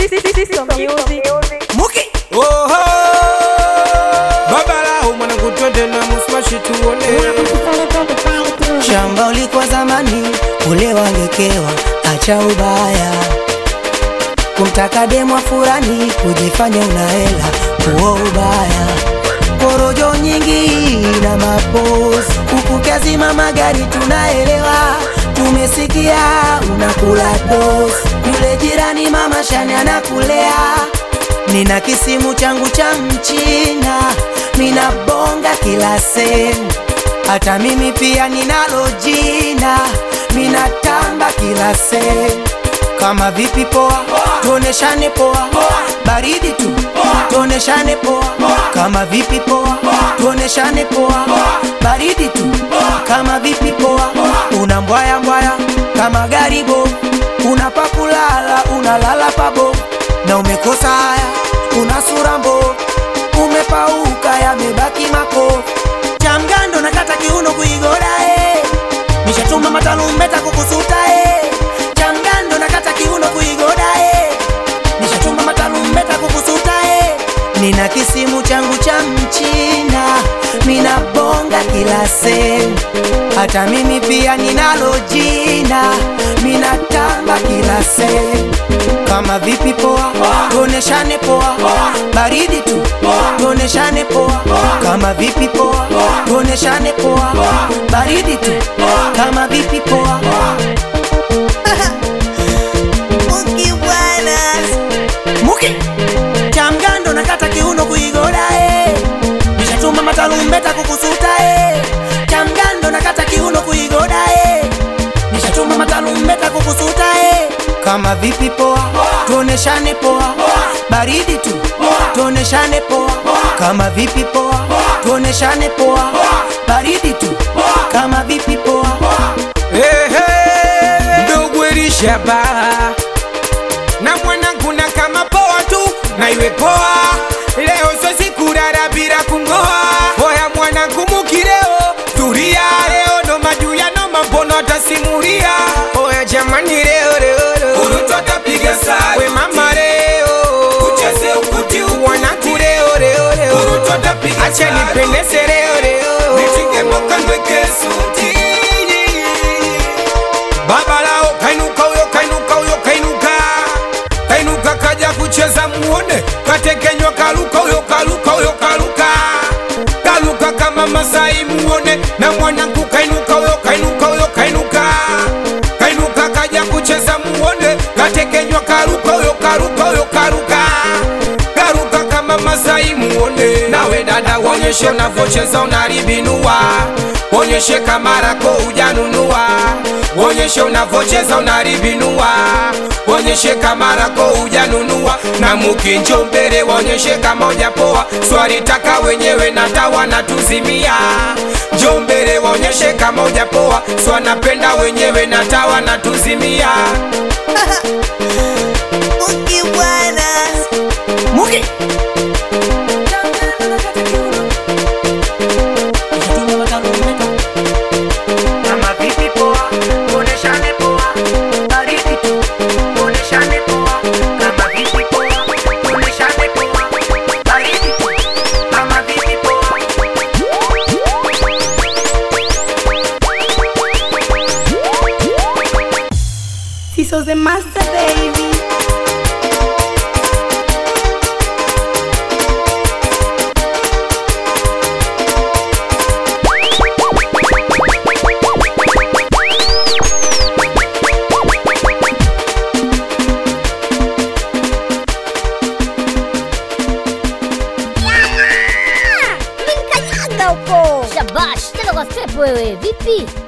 Muki Oho Babala umana kutwende na musmashi tuone. shamba ulikuwa zamani, ule wangekewa, acha ubaya. Kumtaka demwa furani, kujifanya unahela, huo ubaya. Porojo nyingi na mapozi, ukukazima magari tunaelewa. Tumesikia unakula dosi, yule jirani mama shani anakulea. Nina kisimu changu cha mchina, mina bonga kila sehemu. Hata mimi pia ninalo jina, mina tamba kila sehemu. Kama vipi poa, tuoneshane poa. Baridi tu, tuoneshane poa. Kama vipi poa, tuoneshane poa. Baridi tu, kama vipi poa. Una mbwaya mbwaya kama garibo, unapakulala unalala pabo. Na umekosa haya, una sura mbo, umepauka yamebaki mako. Chamgando nakata kiuno kuigoda nishatuma matalumbeta kukusuta Chamgando nakata kiuno kuigoda nishatuma matalumbeta kukusuta Nina kisimu changu cha mchina, mina bonga kila sehemu. Hata mimi pia ninalo jina, mina tamba kila sehemu. Kama vipi poa, tuoneshane poa. Baridi tu, tuoneshane poa. Kama vipi poa, tuoneshane poa. Baridi tu, kama vipi poa. Muki bwana Muki Chamgando nakata kiuno kuigoda nishatuma matalumbeta kukusuta Chamgando nakata kiuno kuigoda nishatuma matalumbeta kukusuta Kama vipi poa, tuoneshane poa. Baridi tu, tuoneshane poa. Kama vipi poa, tuoneshane poa. Baridi tu, kama vipi poa. Ndugu elishaba na mwanangu na kama poa tu na iwe poa. Leo so siku dada bila kungoa. Oya mwanangu Muki leo turia. Leo no majuya no mambono atasimuria. Oya jamani leo Urutu atapiga sari. We mama leo ucheze ukuti wanangu leo Urutu atapiga sari. Acha nipendeze leo nitinge moka nweke suti. Baba lao kainuka uyo kainuka uyo kainuka. Kainuka kaja kucheza muone. Katekenywa kaluka uyo kaluka uyo kaluka. Kaluka kama Masai muone. Na mwanangu kainuka uyo kainuka uyo kainuka. Kainuka kaja kucheza muone. Katekenywa kaluka uyo kaluka uyo kaluka. Kaluka kama Masai muone. Nawe dada wonyeshe unavocheza unaribinua. Wonyeshe kamarako ujanunua. Wonyeshe unavocheza unaribinua. Wonyeshe kamarako ujanunua. Na Muki njoo mbele wonyeshe kama ujapoa. Swali taka wenyewe na tawa na tuzimia. Njoo mbele wonyeshe kama ujapoa. Swanapenda wenyewe na tawa na tuzimia. Muki bwana Muki Kama vipi poa, tuoneshane poa. Baridi tu, tuoneshane poa. Kama vipi poa, tuoneshane poa. Baridi tu, kama vipi poa. Ciso's the master, baby. Shabash, tena kwa step wewe, vipi?